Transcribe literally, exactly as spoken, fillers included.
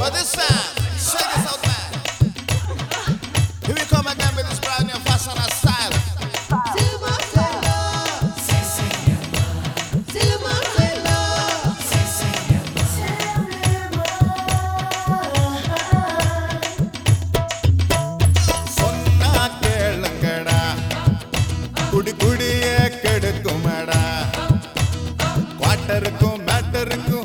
But this time, check this out, man. Here we come again with this brand new fashion and style. Silver Sailor, Sí, señor. Silver Sailor, Sí, señor. சொன்னா கேளுங்கடா குடி குடியே கெடுக்குமடா குவாட்டருக்கும் மேட்டருக்கும்